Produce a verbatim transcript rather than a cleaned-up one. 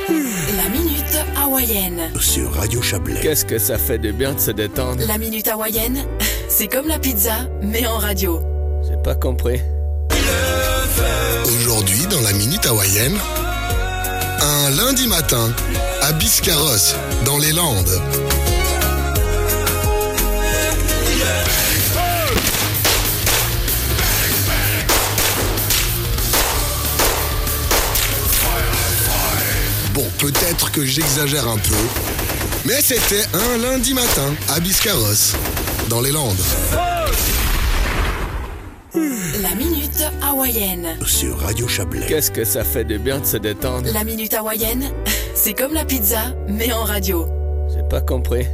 La minute hawaïenne. Sur Radio Chablais. Qu'est-ce que ça fait de bien de se détendre. La minute hawaïenne, c'est comme la pizza, mais en radio. J'ai pas compris. Aujourd'hui, dans la minute hawaïenne, un lundi matin, à Biscarrosse, dans les Landes. Bon, peut-être que j'exagère un peu, mais c'était un lundi matin, à Biscarrosse, dans les Landes. La minute hawaïenne. Sur Radio Chablais. Qu'est-ce que ça fait de bien de se détendre. La minute hawaïenne, c'est comme la pizza, mais en radio. J'ai pas compris.